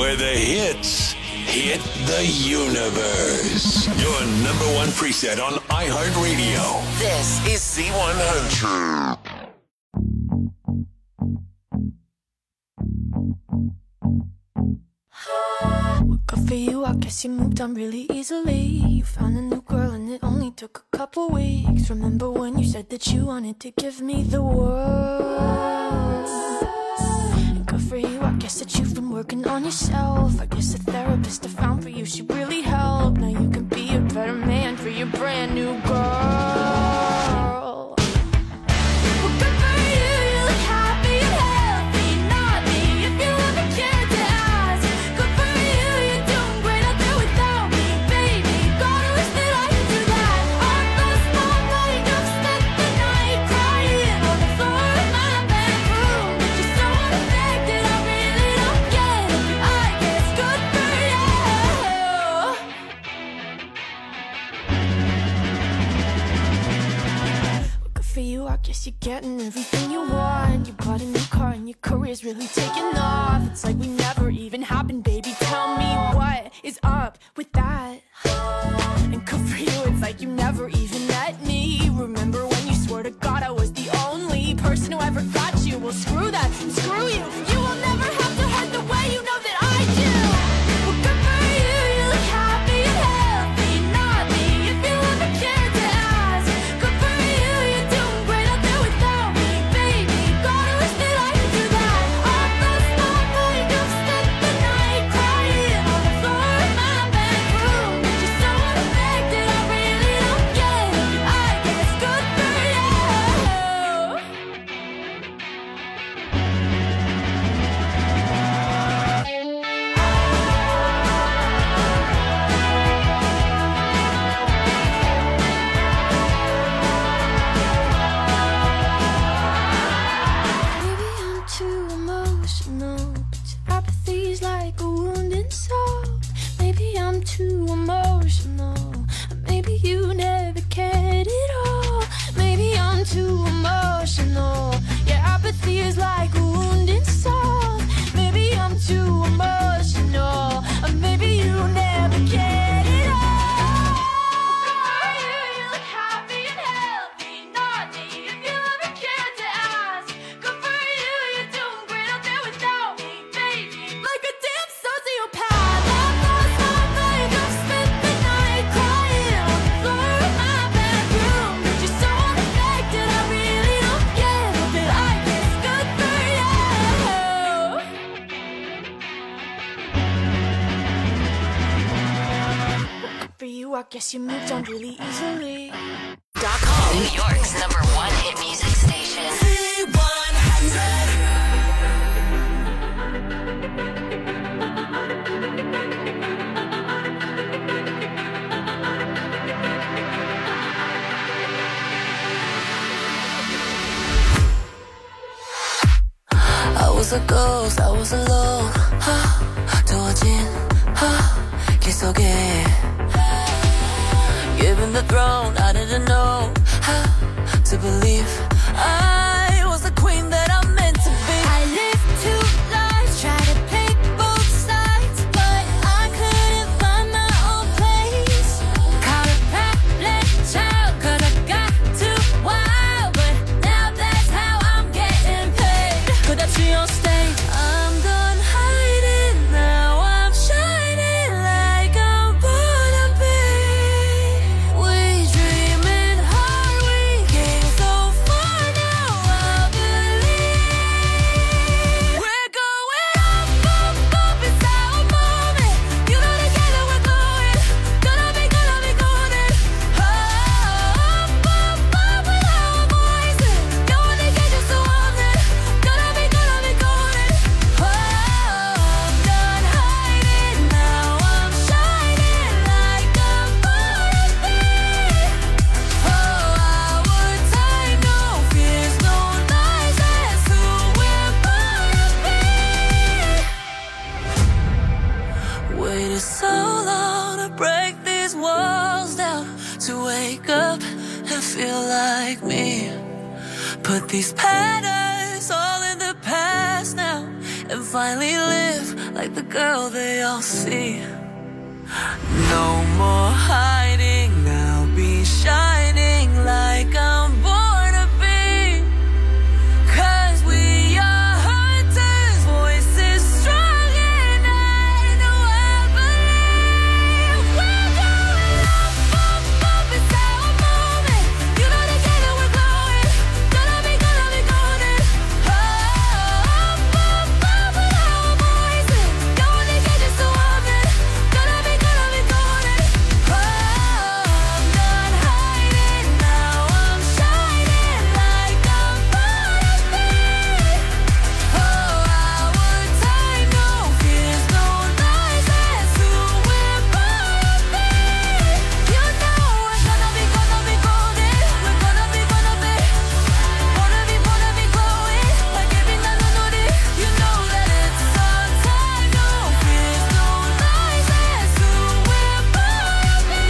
where the hits hit the universe. Your number one preset on iHeartRadio. This is Z100. Well, good for you, I guess you moved on really easily. You found a new girl and it only took a couple weeks. Remember when you said that you wanted to give me the world? And good for you, I guess that you've been working on yourself. I guess the therapist I found for you, she really helped. Now you can be a better man for your brand new girl. Well, good for you, you look happy and healthy. Not me, if you ever cared to ask. Good for you, you're doing great out there without me, baby. Gotta wish that I could do that. I lost my mind, I've spent the night crying on the floor of my bedroom. But you're so unaffected, I really don't get it. I guess good for you. Well, good for you, I guess you're getting everything you want. You bought a new car and your career's really taking off. It's like we never even happened, baby. Tell me what is up with that. And good for you, it's like you never even met me. Remember when you swore to God I was the only person who ever got you? Well, screw that, screw you. You will never have to hurt the way you know that I do. Well, good for you, you look happy and healthy. Not me, if you ever cared to ask. Good for you, you're doing great out there without me, baby. Gotta wish that I could do that. I lost my mind, I've spent the night crying on the floor of my bedroom. But you're so unaffected, I really don't get it. I guess good for you. Maybe I'm too emotional, but your apathy's like a wounded soul. Maybe I'm too emotional, maybe you never cared at all. Maybe I'm too emotional, your apathy is like a wounded soul. Maybe I'm too emotional, maybe you never cared at all. You look happy and healthy, not me, if you ever cared to ask. Good for you, you're doing great out there without me, baby. Like a damn sociopath, I've lost my mind, I've spent the night crying on the floor of my bedroom. But you're so unaffected, I really don't get it. But I guess good for you. Good for you, I guess you moved on really easily. .com, New York's number one hit music station. I was a ghost, I was alone. 두어진 길 속에 Given the throne, I didn't know how to believe I was the queen that I'm meant to be. I lived two lives, tried to pick both sides, but I couldn't find my own place. Caught a parent child, 'cause I got too wild, but now that's how I'm getting paid. 끝없이 on stage, I'm done hiding, now I'm shining like I'm born to be. We dreaming hard, we came so far, now I believe we're going up, up, up, it's our moment. You know together we're going, gonna be golden. Up, up, up with our voices, going to get just so on it. Gonna be golden. Oh, I'm done hiding, now I'm shining like I'm born to be. Oh, our time, no fears, no lies, that's who we're born to be. Waited so long to break these walls down, to wake up and feel like me. Put these patterns all in the past now and finally live like the girl they all see. No more hiding, I'll be shining like I'm born to be. 'Cause we are hunters, voices strong and I know I believe. We're going up, up, up, it's our moment. You know together we're glowing. Gonna be golden. Up, up, up with our voices. Going to get you so often. Gonna be golden. Oh, I'm not hiding now. I'm shining like I'm born to be. Oh, our time, no fears, no lies. That's who we're born to be. You know we're gonna be golden. We're gonna be glowing like every night on it. You know that it's our time, no fears, no lies. That's who we're born to be.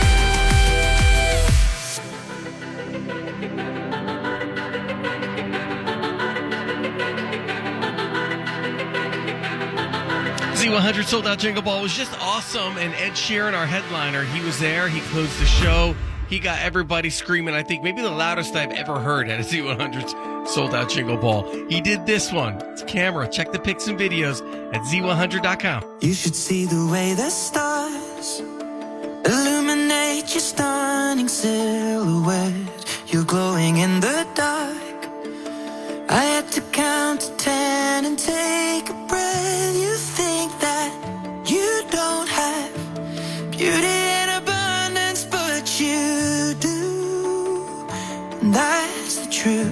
Z100 Sold Out Jingle Ball was just awesome, and Ed Sheeran, our headliner, he was there. He closed the show. He got everybody screaming. I think maybe the loudest I've ever heard at a Z100 Sold Out Jingle Ball. He did this one. It's Camera. Check the pics and videos at Z100.com. You should see the way the stars illuminate your stunning silhouette. You're glowing in the dark. I had to count to 10 and take a breath. You think that you don't have beauty in abundance, but you do. And that's the truth.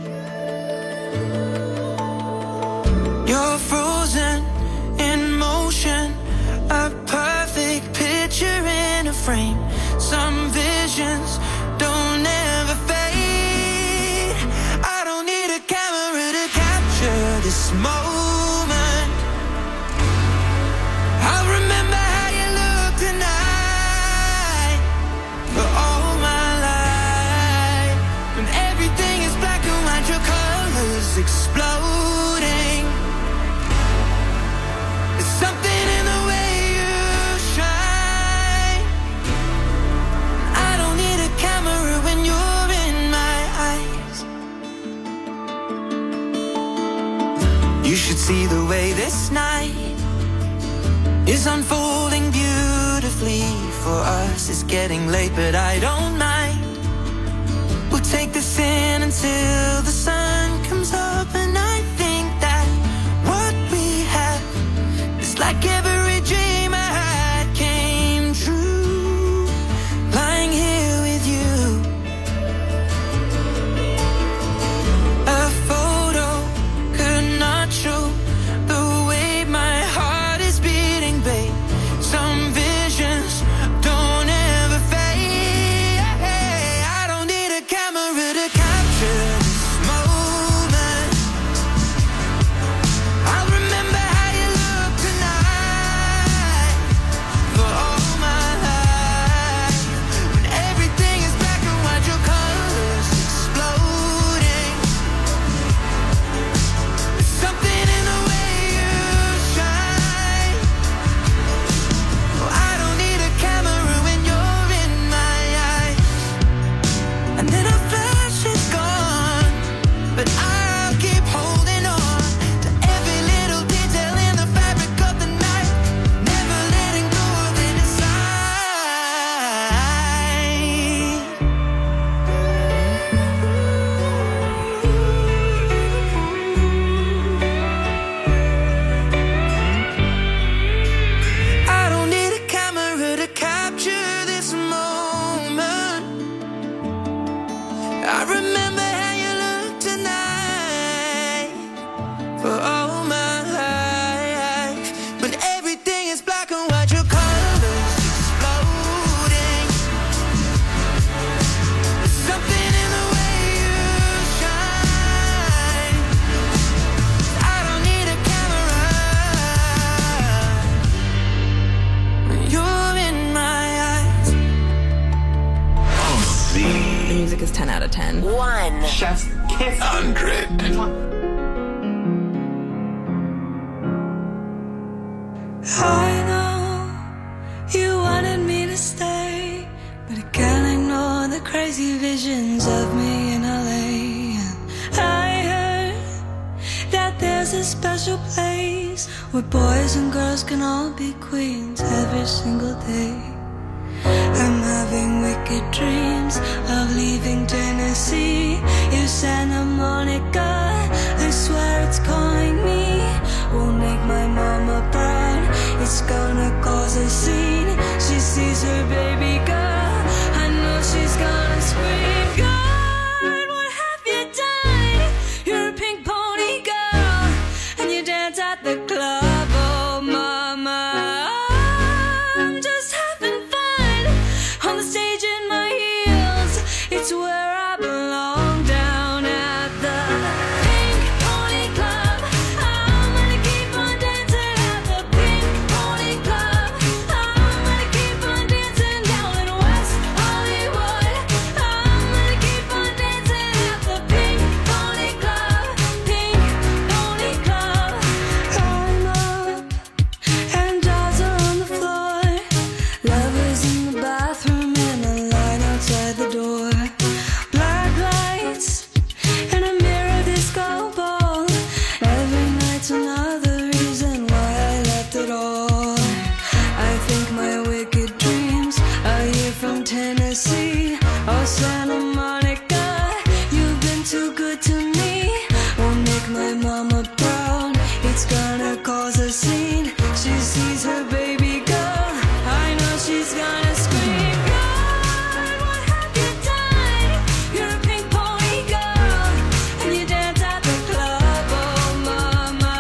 You're frozen in motion, a perfect picture in a frame. Some visions don't ever fade. I don't need a camera to capture this moment. I'll remember how you look tonight for all my life. When everything is black and white, your colors exploding. There's something in the way you shine. I don't need a camera when you're in my eyes. You should see the way this night is unfolding beautifully for us. It's getting late, but I don't mind. We'll take this in until the sun comes up, and I think that what we have is like every dream I had came true. Lying here with you, a photo could not show the way my heart is beating, babe. Some visions don't ever fade. I don't need a camera to capture this moment. I'll remember how you look tonight for all my life. When everything is black and white, your colors exploding. There's something in the way you shine. Oh, I don't need a camera when you're in my eyes. And then a flash is gone, but I'll keep holding on to every little detail in the fabric of the night, never letting go of it inside. I don't need a camera to capture this moment. I remember how you look tonight for all my life. When everything is black and white, your colors exploding. There's something in the way you shine. I don't need a camera when you're in my eyes. The The music is 10 out of 10. 1. Chef's Kiss 100. I know you wanted me to stay, but I can't ignore the crazy visions of me in LA. I heard that there's a special place where boys and girls can all be queens every single day. I'm having wicked dreams of leaving Tennessee. You Santa Monica, I swear it's calling me. Will make my mama proud. It's gonna cause a scene. She sees her baby girl, I know she's gonna scream. God, what have you done? You're a pink pony girl, and you dance at the club. Oh mama, I'm just having fun on the stage in my heels. It's where I belong, down at the Pink Pony Club. I'm gonna keep on dancing at the Pink Pony Club. I'm gonna keep on dancing down in West Hollywood. I'm gonna keep on dancing at the Pink Pony Club. Pink Pony Club. I'm up and dolls are on the floor. Lovers in the bathroom and a line outside the door. Black lights and a mirror disco ball. Every night's another reason why I left it all. I think my wicked dreams are here from Tennessee or Santa Monica. You've been too good to me. Won't make my mama proud. It's gonna cause a scene. She sees her baby girl, I know she's gonna scream. God, what have you done? You're a pink pony girl, and you dance at the club. Oh mama,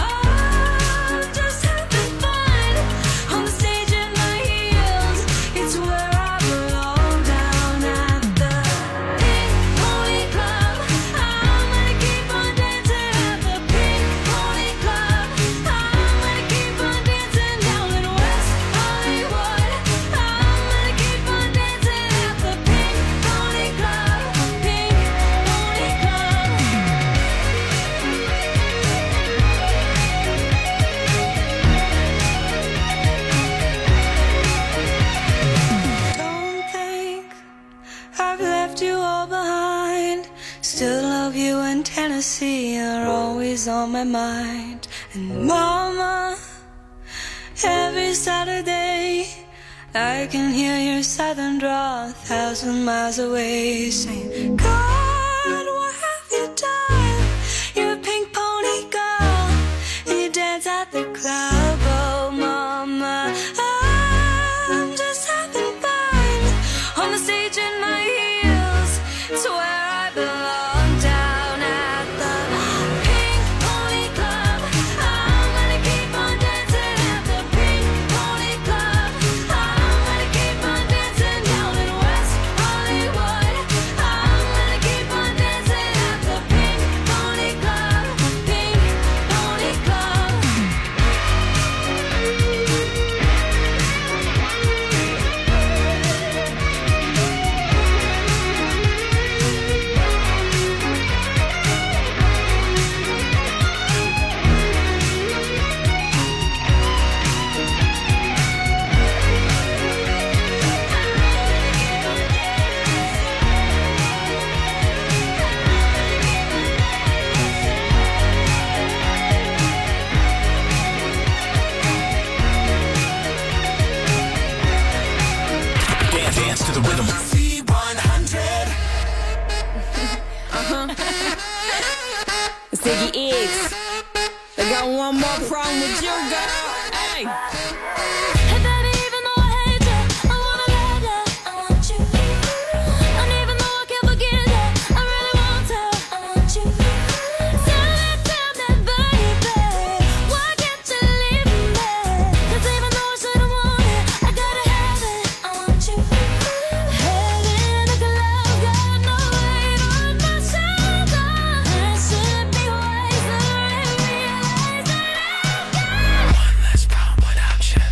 I'm just having fun on the stage in my heels. It's where I belong, down at the Pink Pony Club. I'm gonna keep on dancing at the Pink Pony Club. I'm gonna keep on dancing down in West Hollywood. I'm gonna keep on dancing at the Pink Pony Club. Pink Pony Club. Don't think I've left you all behind. Still love you, and Tennessee are always on my mind. And mama, every Saturday I can hear your southern drawl 1,000 miles away, saying, God, what have you done? You're a pink pony girl, and you dance at the club. Oh mama, I'm just having fun on the stage in my heels. It's where I belong, down at the Pink Pony Club. I'm gonna keep on dancing at the Pink Pony Club. I'm gonna keep on dancing down in West Hollywood. I'm gonna keep on dancing at the Pink Pony Club. Pink Pony Club. Dance to the rhythm. C100. Ziggy X. I got one more problem with you, girl. Hey. Hey baby, even though I hate you, I wanna love you. I want you. And even though I can't forget you, I really want to. I want you. Tell me, baby, why can't you leave me? 'Cause even though I shouldn't want it, I gotta have it. I want you. Head in the glove, got no weight on my shoulder. I should be wiser and realize that I've got One less problem without you.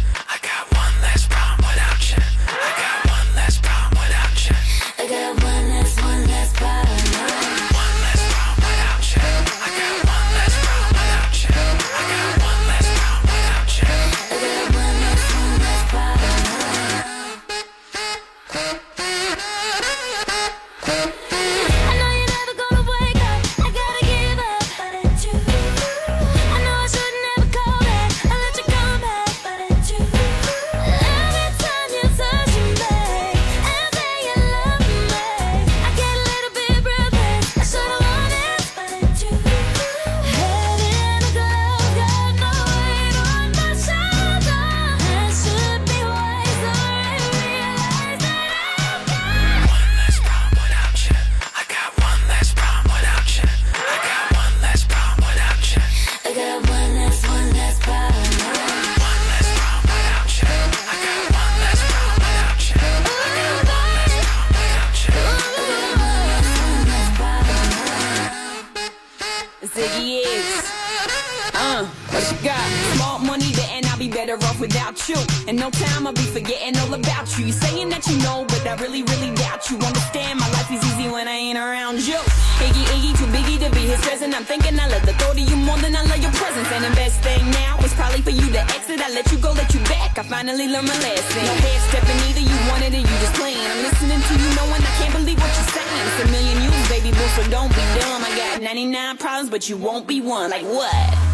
what you got? Small money there and I'll be better off without you. In no time I'll be forgetting all about you. You saying that you know, but I really, really doubt you. Understand my life is easy when I ain't around you. Iggy, too biggie to be his present. I'm thinking I love the thought of you more than I love your presence. And the best thing now is probably for you to exit. I let you go, let you back. I finally learned my lesson. No head stepping either, you wanted it, you just playing. I'm listening to you knowing I can't believe what you're saying. It's a million you, baby boo, so don't be dumb. I got 99 problems, but you won't be one. Like what?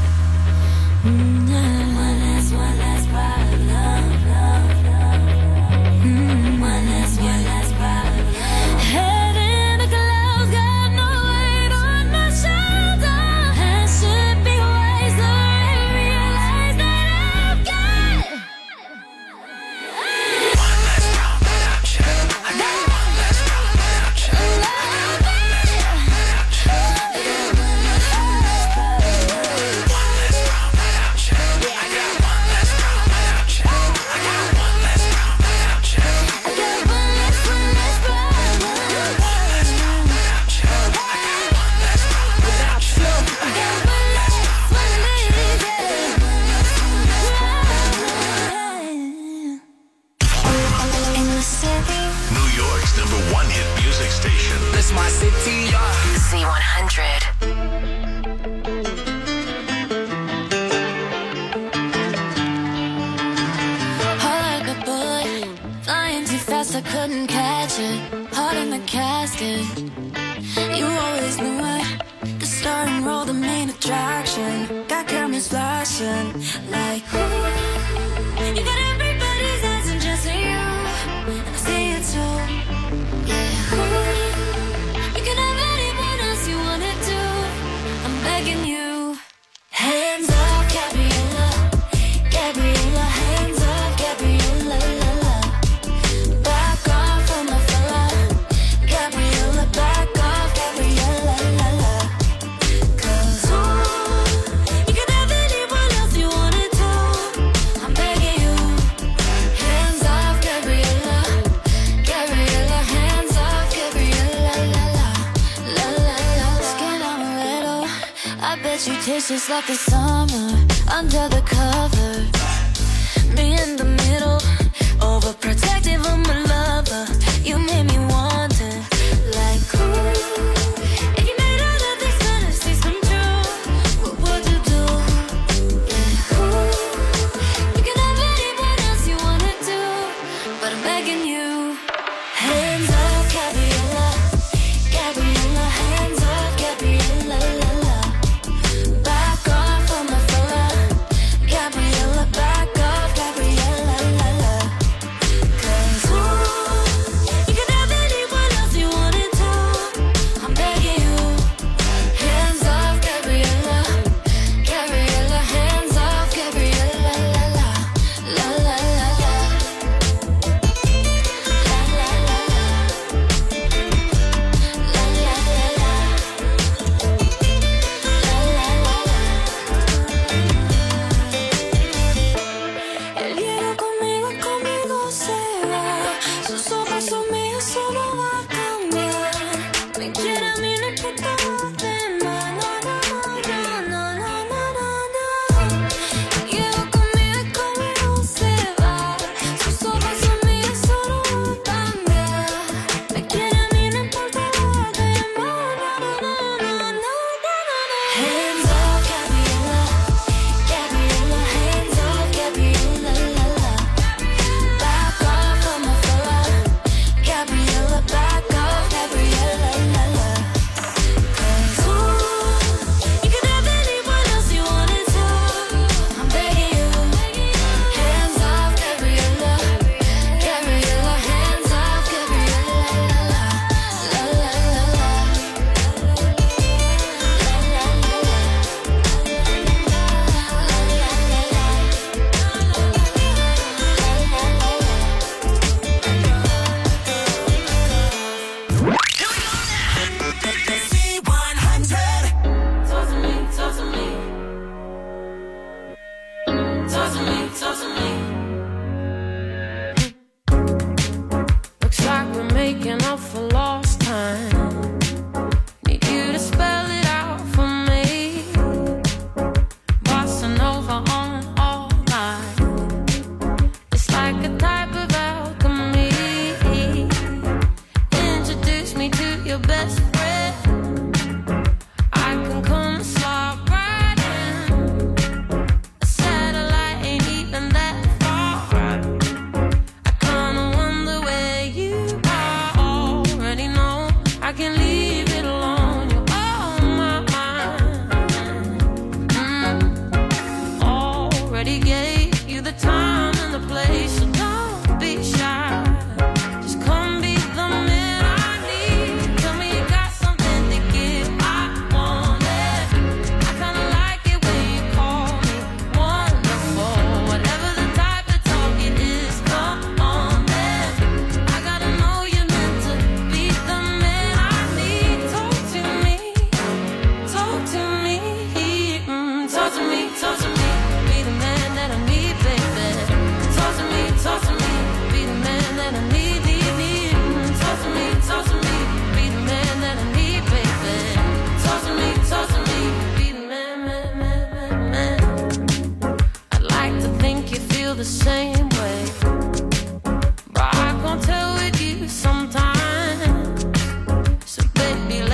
One last problem. One last problem. Head in the clouds, got no weight on my shoulder. I should be wiser and realize that I've got one last problem without you. I got one last problem without you. I got one last problem without you. I got one last problem without you. I got one last problem without you. I got one last problem without you. I got one last problem without you. I got one last problem without you. I got one last problem in the city. New York's #1 hit music station. This my city, Z100. Heart like a bullet, flying too fast, I couldn't catch it. Heart in the casket, you always knew it. The star and roll, the main attraction. Got cameras flashing, like ooh. You got everybody's eyes and just you, and I see it too. Yeah, ooh. You can have anyone else you wanna do. I'm begging you. Hands off, Gabriella, Gabriella, hands off, Gabriella, la la. Back off on my fella, Gabriella, back off, Gabriella, la la. 'Cause ooh, you can have anyone else you wanna do. I'm begging you. Hands off, Gabriella, Gabriella, hands off, Gabriella, la la, la la la. Skin on a little, I bet you taste just like the summer under the covers. Me in the middle, overprotective of my lover. You made me want it, like ooh. If you made all of these fantasies come true, what would you do? Yeah, ooh. You can have anyone else you wanna do, but I'm begging you. Hands off, Gabriella, Gabriella, hands off, Gabriella, la la. Back off on my fella, Gabriella, back off, Gabriella, la la. 'Cause ooh, you can have anyone else you wanna do. I'm begging you. Hands off, Gabriella, Gabriella, hands off, Gabriella, la la, la la la la, la la la la, la la la la, la la la la. El hielo conmigo se va. Sus ojos son míos, eso no va a cambiar. Me quiere a mí, no importa lo demás. No, no, no, no, no, no, no, no. El hielo conmigo se va. Sus ojos son míos, eso no va a cambiar. Me quiere a mí, no importa lo demás. No, no, no, no, no, no, no. Hands off, Gabriella, Gabriella, hands off, Gabriella, la la. Back off on my fella, Gabriella, back off, Gabriella, la la.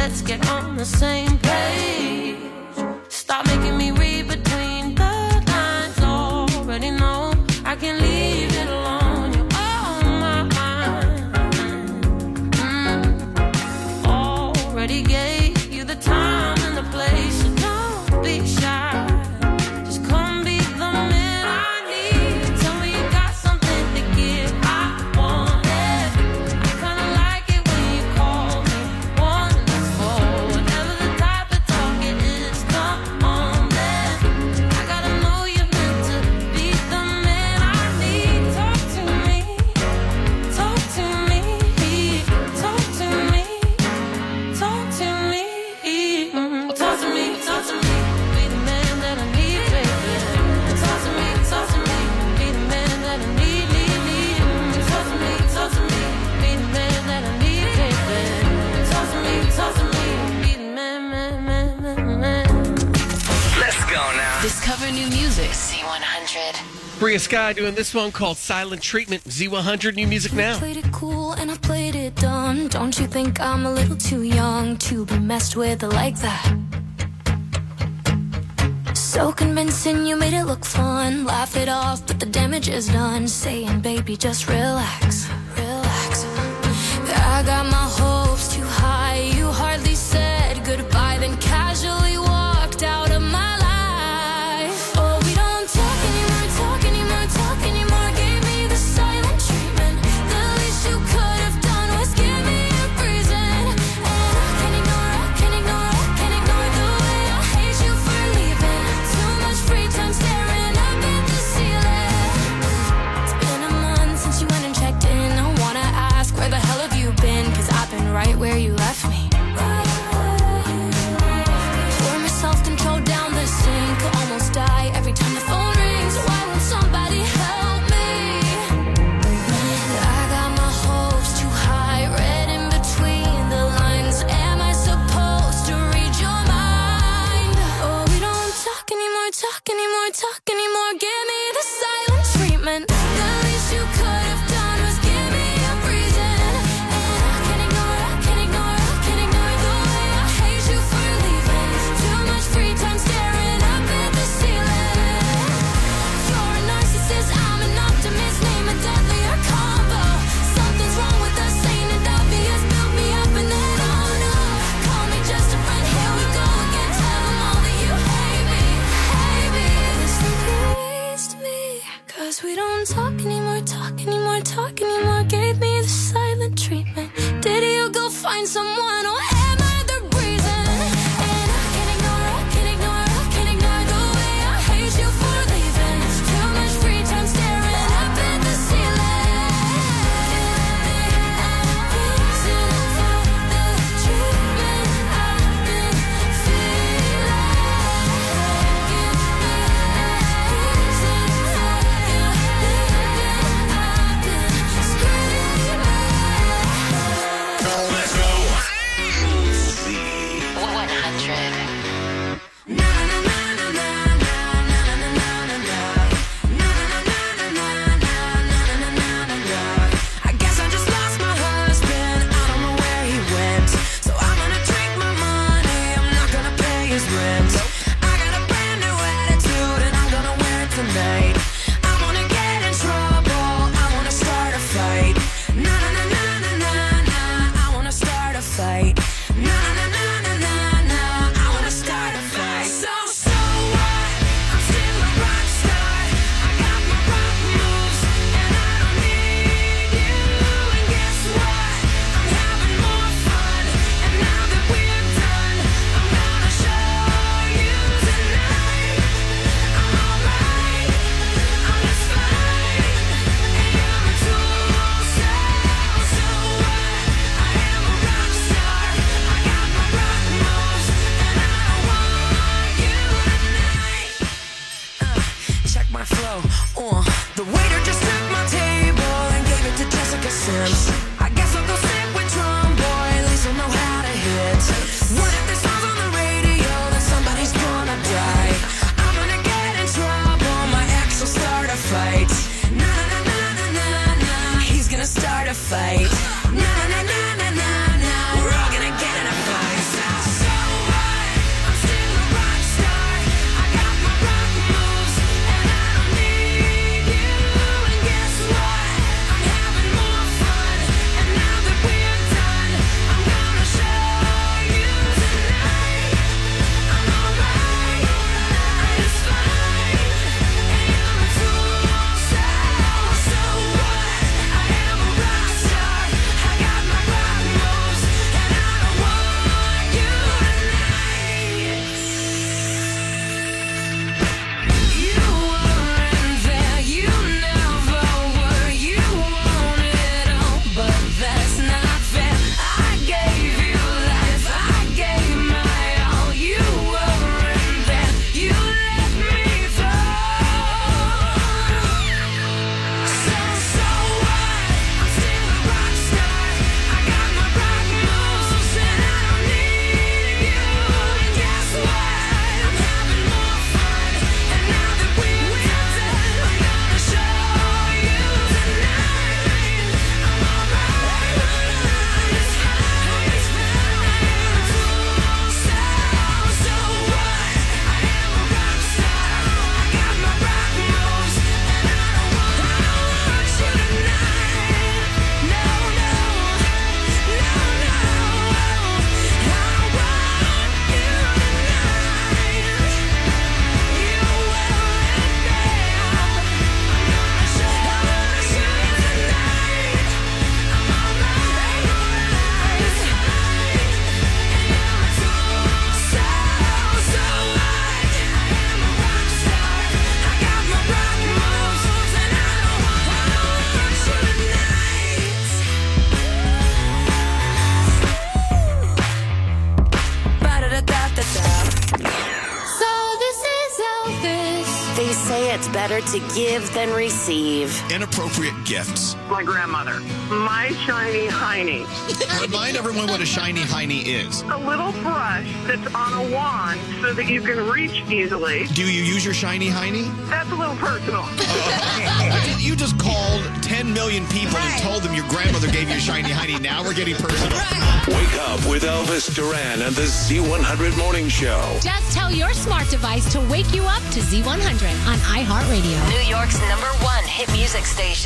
let's get on the same page. Stop making me read between the lines. Already know I can leave it alone. You're on my mind. Already gave you the time and the place, so don't be shy. Just come be the man I need. Tell me you got something to give. I want it. I kinda like it when you call me wonderful. Whatever the type of talk it is, come on then. I gotta know you're meant to be the man I need. Talk to me, talk to me, talk to me, talk to me, talk to me, talk to me. Be the man that I need, baby. Talk to me, be the man that I need, need. Talk to me, be the man that I need, baby. Talk to me, be the man. Let's go now. Discover new music. Z100. Bria Sky doing this one called Silent Treatment. Z100 new music now. Played it cool and I played it dumb. Don't you think I'm a little too young to be messed with like that? So convincing, you made it look fun. Laugh it off, but the damage is done. Saying, baby, just relax, relax. I got my hopes too high. You hardly said goodbye, then casually walked out of my life. Oh, we don't talk anymore, talk anymore, talk anymore. Gave me the silent treatment. The least you could have done was give me a reason. And I can't ignore, I can't ignore, I can't ignore the way I hate you for leaving. Too much free time staring up at the ceiling. It's been a month since you went and checked in. I wanna ask, where the hell have you been? 'Cause I've been right where you left me. Pour my self-control down the sink. Almost die every time the phone rings. Why won't somebody help me? I got my hopes too high, read in between the lines. Am I supposed to read your mind? Oh, we don't talk anymore, talk anymore, talk anymore. Give me the silent treatment. The least you could have done was give me a reason. And I can't ignore, I can't ignore, I can't ignore the way I hate you for leaving. Too much free time staring up at the ceiling. You're a narcissist, I'm an optimist. Name a deadlier combo. Something's wrong with us, ain't it obvious? Build me up and then oh no. Call me just a friend, here we go again. Tell them all that you hate me, hate me. Listen, please to me. 'Cause we don't talk anymore, talk anymore, talk anymore. Gave me the silent treatment. Did you go find someone or am I the reason? And I can't ignore, I can't ignore, I can't ignore the way I hate you for leaving. Too much free time staring up at the ceiling. Reason for the treatment I've been feeling. Reason for the living I've been screaming. Let's go. 100. I guess I just lost my husband. I don't know where he went. So I'm gonna drink my money. I'm not gonna pay his rent. I got a brand new attitude and I'm gonna wear it tonight. I wanna get in trouble. I wanna start a fight. Na na na na na na na. I wanna start a fight. Na na na na na na. I wanna start a fight. So what? I'm still a rock star. I got my rock moves and I don't need you. And guess what? I'm having more fun. And now that we're done, I'm gonna show you tonight. I'm alright. I'm just fine. And you're a tool. So what? I am a rock star. I got my rock moves and I want you tonight. Check my flow. The waiter just took my table and gave it to Jessica Sims. I guess I'll go sit with Drum Boy. At least I'll know how to hit. What if this song's on the radio? Then somebody's gonna die. I'm gonna get in trouble. My ex will start a fight. Na na na na na na. He's gonna start a fight. Na na na na na na. We're all gonna get in a fight. say it's better to give than receive. Inappropriate gifts. My grandmother. My shiny hiney. Remind everyone what a shiny hiney is. A little brush that's on a wand so that you can reach easily. Do you use your shiny hiney? That's a little personal. You just called 10 million people and told them your grandmother gave you a shiny hiney. Now we're getting personal. Wake up with Elvis Duran and the Z100 Morning Show. Just tell your smart device to wake you up to Z100 on iHeartRadio. New York's #1 hit music station.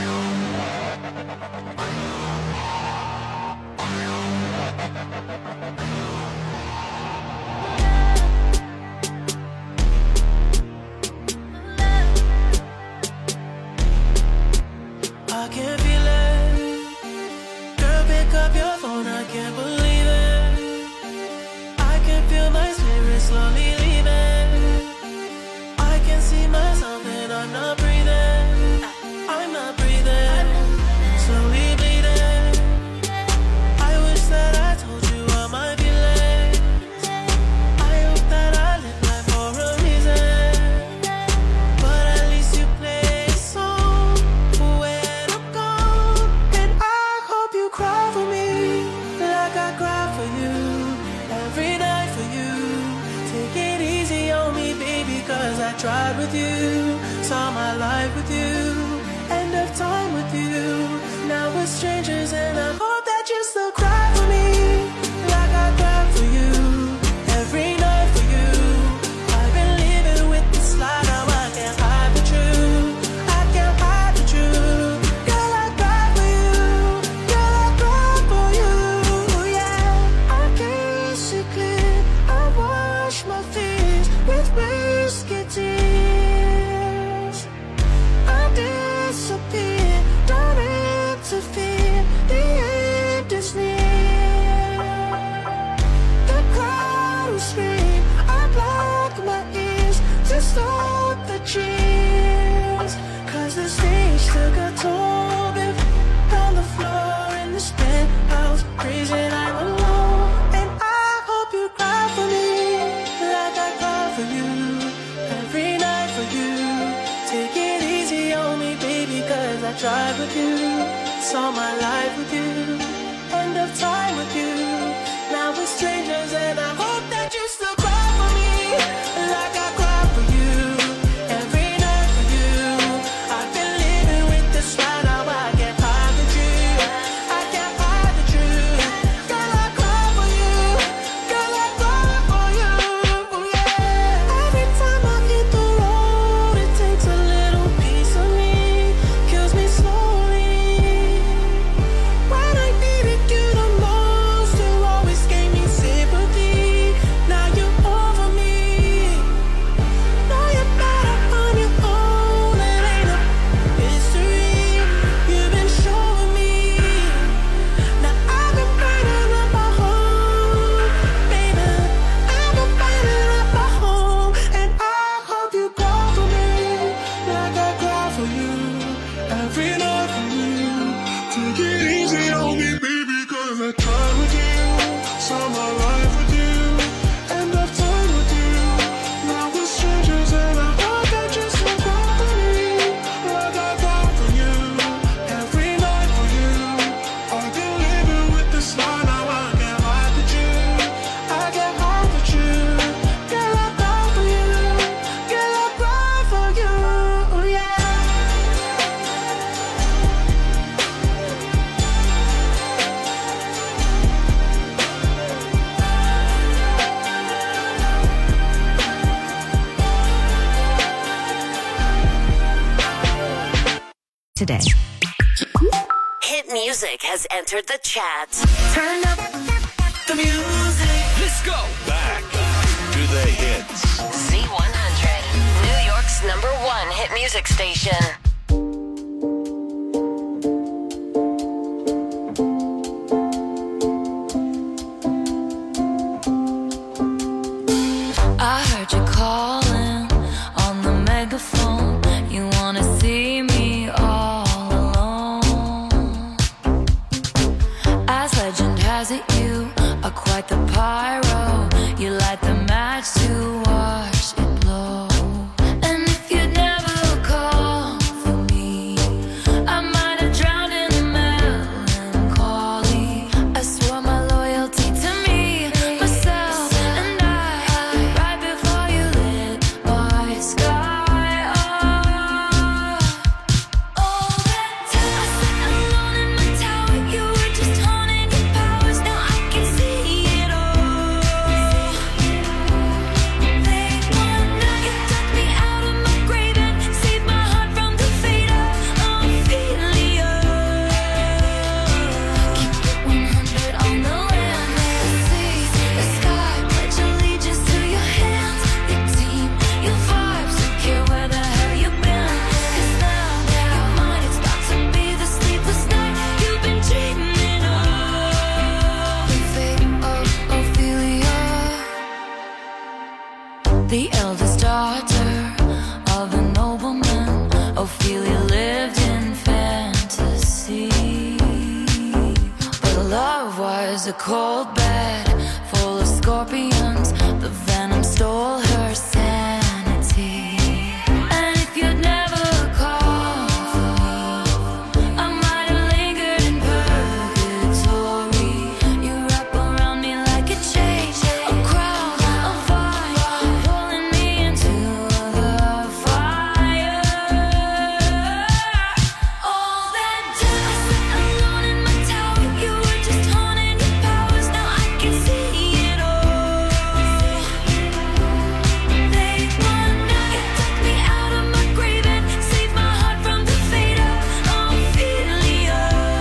I can feel it. Girl, pick up your phone, I can't believe it. I can feel my spirit slowly leaving. I can see myself and I'm not breathing. I'm not breathing. Slowly bleeding. I wish that I told you all my feelings. I hope that I live life for a reason. But at least you play a song when I'm gone. And I hope you cry for me like I cry for you. Every night for you. Take it easy on me, baby, cause I tried with you. Saw my life with you. End of time with you. Now we're strangers and I hope that you still cry for me like I cry for you. Every night for you. I've been living with this lie, now I can't hide the truth. I can't hide the truth. Girl, I cry for you. Girl, I cry for you. Yeah, I can see clear. I wash my face with whiskey tears. I disappear, don't interfere. The end is near. The crowd will scream. I block my ears to stop the cheers. Cause the stage took a toll. Been on the floor in this penthouse, crazy and I'm alone. And I hope you cry for me like I cry for you. Every night for you. Take it easy on me, baby, cause I tried with you. Saw my life with you. End of time with you. Now we're strangers and I hope that you still cry for me like I cry for you. Every night for you. I've been living with this lie, now I can't hide the truth. I can't hide the truth. Girl, I cry for you. Girl, I cry for you. Yeah. Every time I hit the road, it takes a little piece of me. Kills me slowly. When I needed you the most, you always gave me sympathy. Now you're over me. Know you're better on your own. It ain't a mystery. You've been showing me. Now I've been burning up my home, baby. I've been burning up my home, and I hope you cry for me like I cry for you. Every night for you. Take it easy on me, baby, cause I tried with you. Saw my life with you. End of time with you. Now we're strangers and I hope that you still cry for me like I cry for you. Every night for you. I've been living with this lie, now I can't hide the truth. I can't hide the truth. Girl, I cry for you. Girl, I cry for you. Yeah. Today. Hit music has entered the chat. Turn up the music. Let's go. Back to the hits. Z100, New York's #1 hit music station. I heard you calling on the megaphone. You wanna see me all alone. As legend has it, you are quite the pyro. You light the match to watch it blow. And if you'd never the eldest daughter of a nobleman. Ophelia lived in fantasy, but love was a cold bed full of scorpions. The venom stole her sanity. And if you'd never called for me, I might have lingered in purgatory. You wrap around me like a chain, a crown of fire, pulling me into the fire. All that time I sat alone in my tower, you were just haunting your powers. Now I can see it all. Late one night, you took me out of my grave and saved my heart from the fate of Ophelia.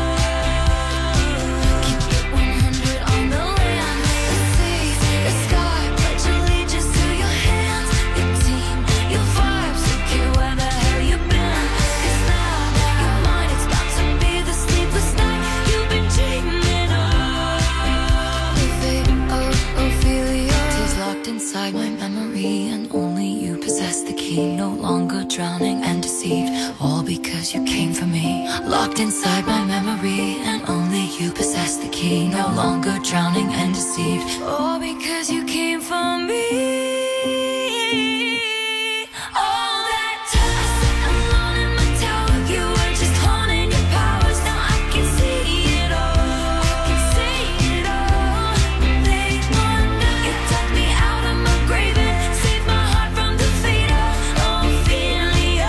Keep it 100 on the land, the sea, the sky, pledge allegiance to your hands, your team, your vibes. Don't care where the hell you've been, 'cause now you're mine. It's about to be the sleepless night you've been dreaming of. The fate of Ophelia is locked inside my memory, and only you possess the key. No longer drowning and deceived, all because you came for me. Locked inside my memory, and only you possess the key. No longer drowning and deceived, all because you came for me. All that time I sat alone in my tower, you were just haunting your powers. Now I can see it all. I can see it all. Late one night, you took me out of my grave and saved my heart from the fate of Ophelia.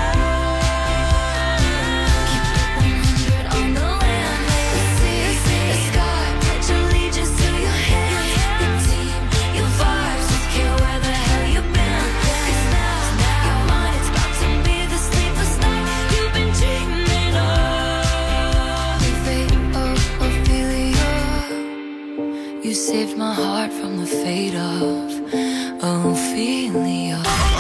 Keep it 100 on the land, the sea, the sky, pledge allegiance to your hands, your team, your vibes. Don't care where the hell you've been, 'cause now you're mine. It's about to be the sleepless night you've been dreaming of. The fate of Ophelia, you saved my heart from the fate of Ophelia.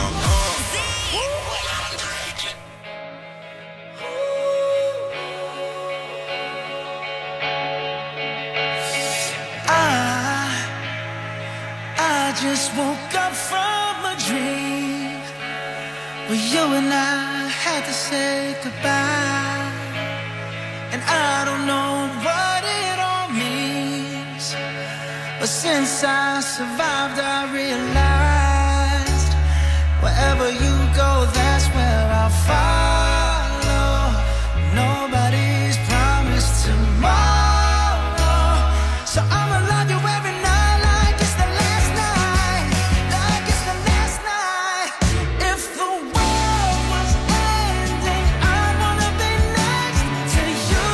I just woke up from a dream where you and I had to say goodbye. And I don't know what it all means, but since I survived, I realized wherever you go, that's where I'll follow. Nobody's promised tomorrow, so I'ma love you every night like it's the last night, like it's the last night. If the world was ending, I wanna be next to you.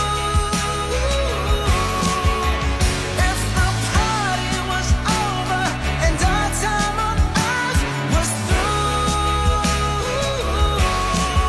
If the party was over and our time on earth was through,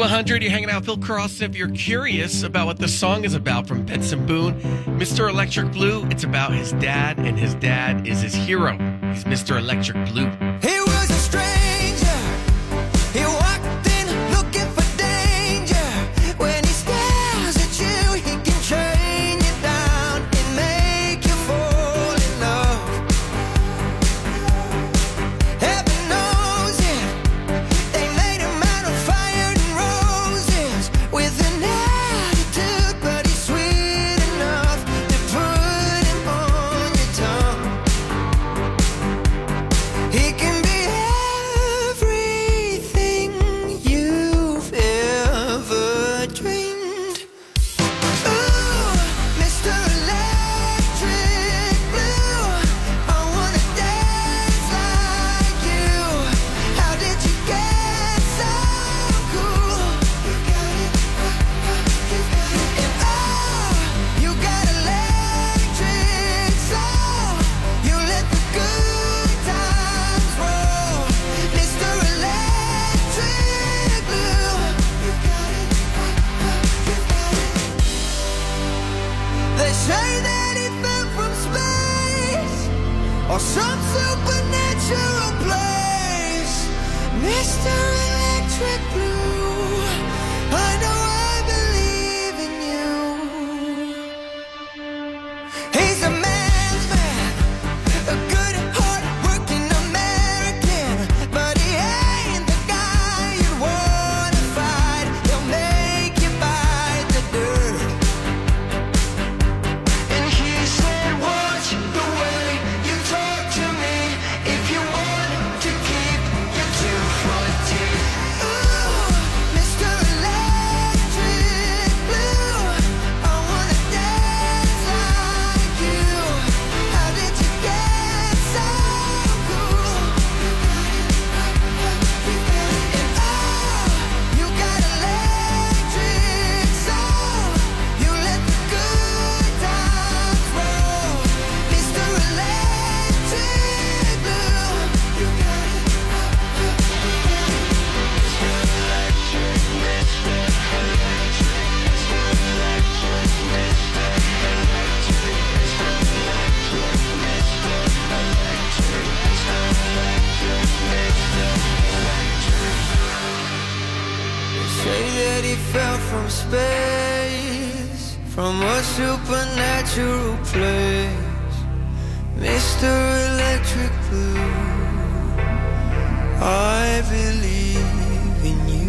Z100, you're hanging out with Phil Cross. If you're curious about what the song is about from Benson Boone, Mr. Electric Blue, it's about his dad, and his dad is his hero. He's Mr. Electric Blue. He was a stranger. He walked in looking for danger. When he stares at you, he can train you down and make you fall in love. Heaven knows it. They made him out of fire and roses with an attitude, but he's sweet enough to put him on your tongue. He can be everything you've ever dreamed. Ooh, Mr. Electric Blue, I wanna dance like you. How did you get so cool? You got it, and oh, you got electric soul. You let the good times roll, Mr. Electric Blue. You got it, They say that he fell from space or some supernatural place, Mr. Electric Blue. I know I believe in you. He's a man's man, a good, hard-working American, but he ain't the guy you wanna fight. He'll make you bite the dirt. And he said, watch the way you talk to me if you want to keep your 2 front teeth. Ooh, Mr. Electric Blue, I wanna dance like you. How did you get so cool? And oh, you got electric soul. You let the good times roll, Mr. Electric Blue. You got it. They say that he fell from space, from a supernatural place, Mr. Electric Blue. I believe in you.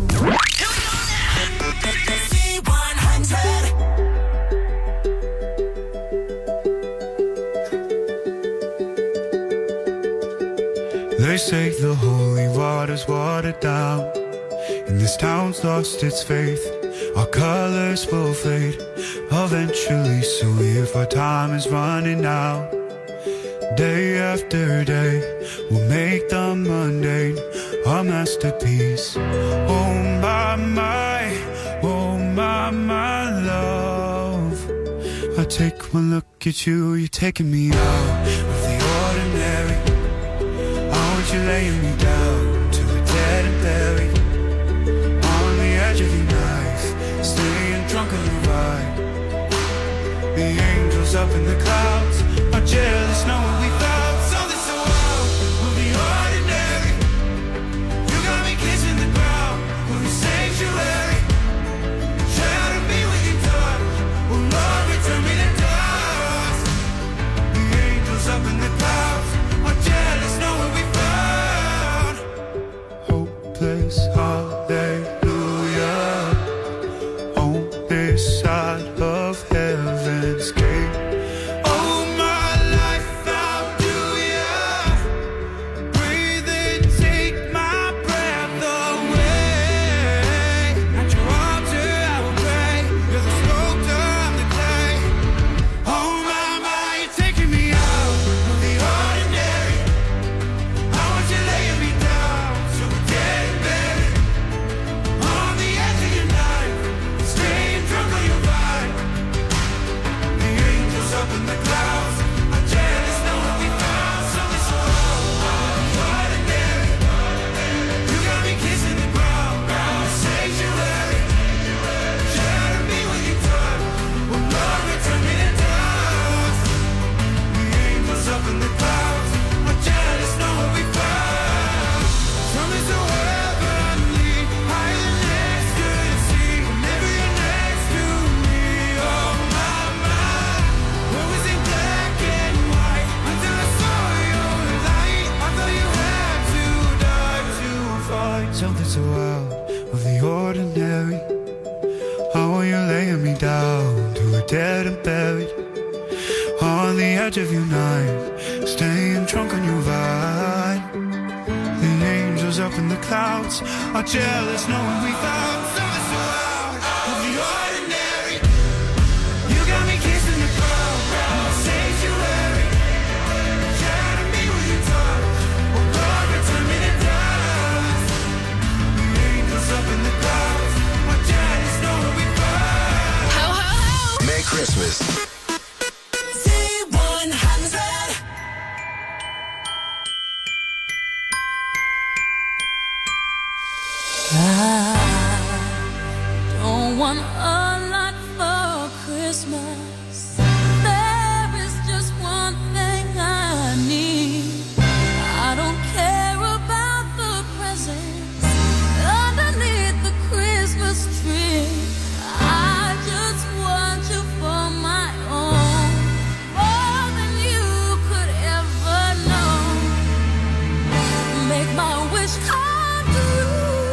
They say the holy water's watered down, and this town's lost its faith. Our colors will fade eventually, so if our time is running out, day after day, we'll make the mundane our masterpiece. Oh my, love. I take one look at you, you're taking me out of the ordinary. I want you laying me down to the dead and buried, on the edge of your knife, staying drunk on the ride. The angels up in the clouds are jealous knowing we found something so wild. We'll be ordinary. You got me kissing the ground. We'll be sanctuary. Share to be with you, touch. Will love return me to dust. The angels up in the clouds are jealous knowing we found. are jealous knowing we found something so out of the ordinary. You got me kissing the crowd, sanctuary. Trying to be where you talk, oh Lord, return me to dust. The angels up in the clouds are jealous knowing we found. Ho, ho, ho! Merry Christmas. I don't want a lot for Christmas. There is just one thing I need. I don't care about the presents underneath the Christmas tree. I just want you for my own, more than you could ever know. Make my wish come true.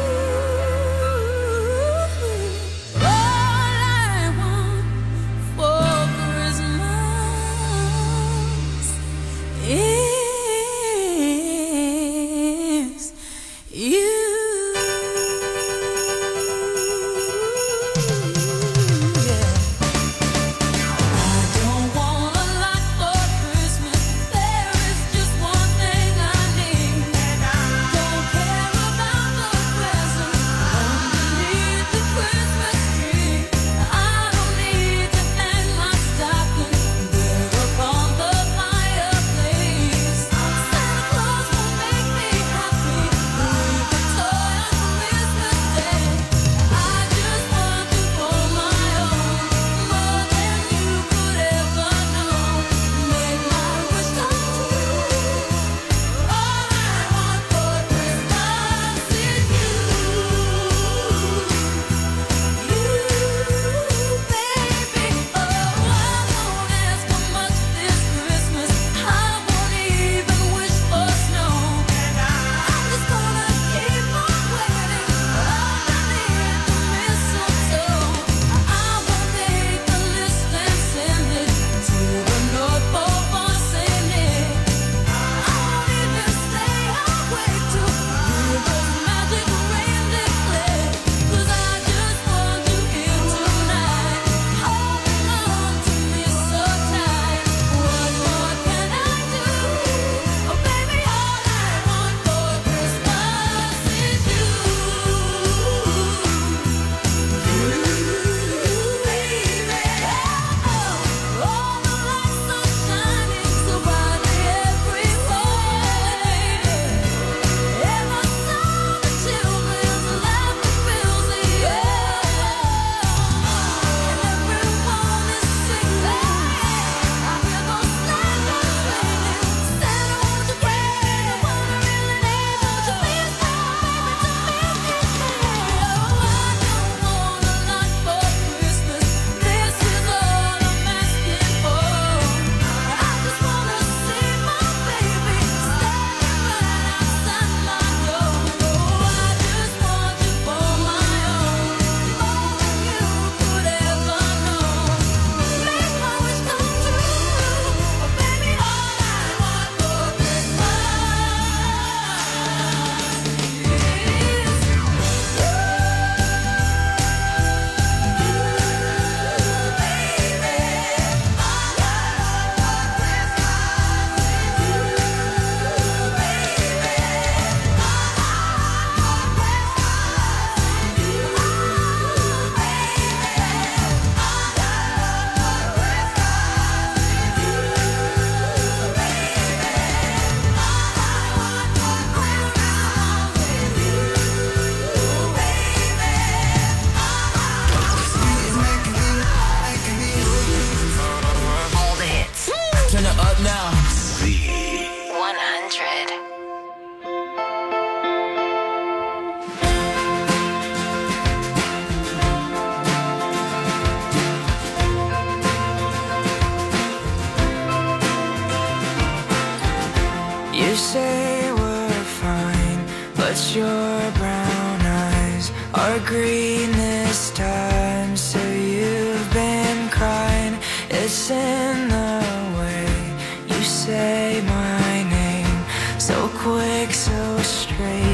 You say we're fine, but your brown eyes are green this time. So you've been crying, it's in the way you say my name. So quick, so straight,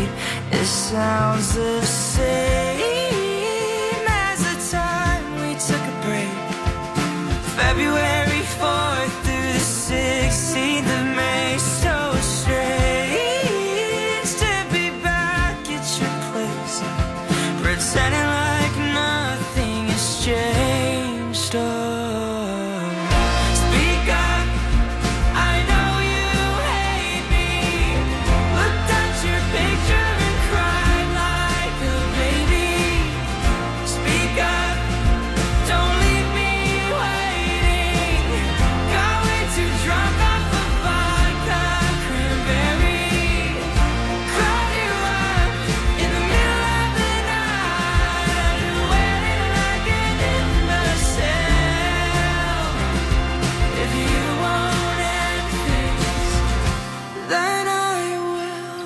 It sounds the same as the time we took a break. February 4th through the 16th of May. So strange to be back at your place, pretending like nothing has changed. Oh, speak up, I know you hate me. Looked at your picture and cried like a baby. Speak up, don't leave me waiting. Got way too drunk off the vodka cranberry. Cried you up in the middle of the night. Waiting like an imbecile. If you won't end things, then I will.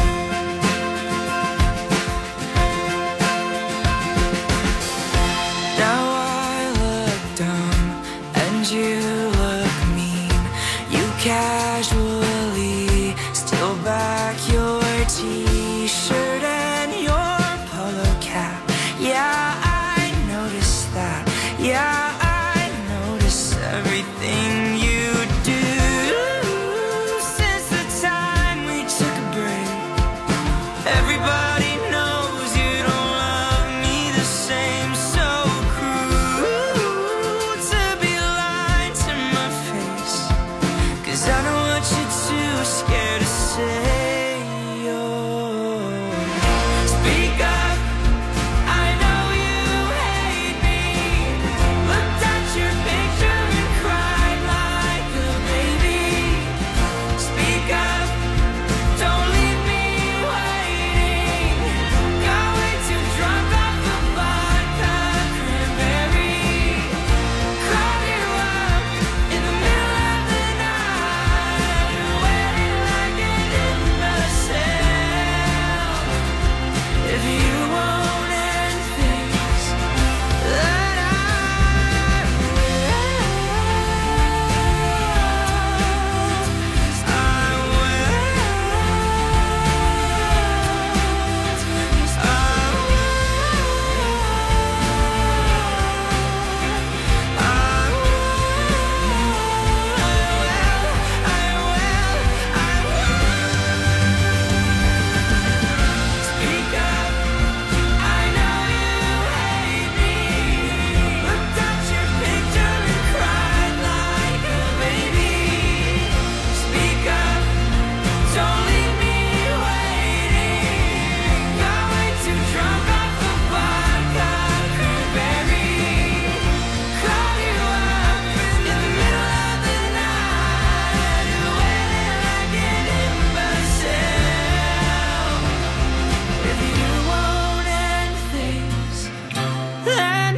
Now I look dumb and you look mean. You casually steal back your t-shirt and your polo cap. Yeah, I noticed that. Yeah, I noticed everything you do. Since the time we took a break, everybody knows you don't love me the same. So cruel to be lying to my face, 'cause I know what you're too scared to say. Oh, speak up, I know you hate me. Looked at your picture and cried like a baby. Speak up, don't leave me waiting. Got way too drunk off the vodka cranberry. Cried you up in the middle of the night. Waiting like an imbecile. If you won't end things, then I speak up, I know you hate me. Looked at your picture and cried like a baby. Speak up, don't leave me waiting. Got way too drunk off the vodka cranberry. Cried you up in the middle of the night. Waiting like an imbecile. If you won't end things, then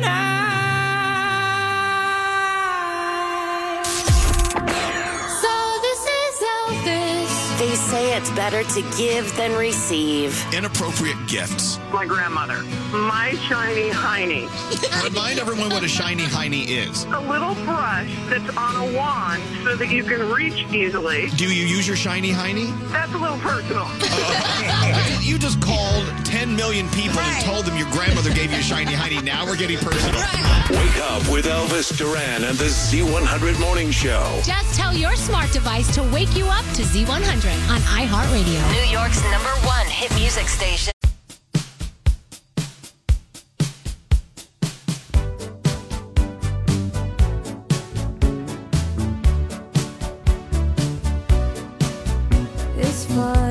So this is Elvis. They say it's better to give than receive. Inappropriate gifts. My grandmother. My shiny hiney. Remind everyone what a shiny hiney is. A little brush that's on a wand so that you can reach easily. Do you use your shiny hiney? That's a little personal. You just called 10 million people and told them your grandmother gave you a shiny hiney. Now we're getting personal. Wake up with Elvis Duran and the Z100 Morning Show. Just tell your smart device to wake you up to Z100 on iHeartRadio. New York's #1 hit music station. It's fun.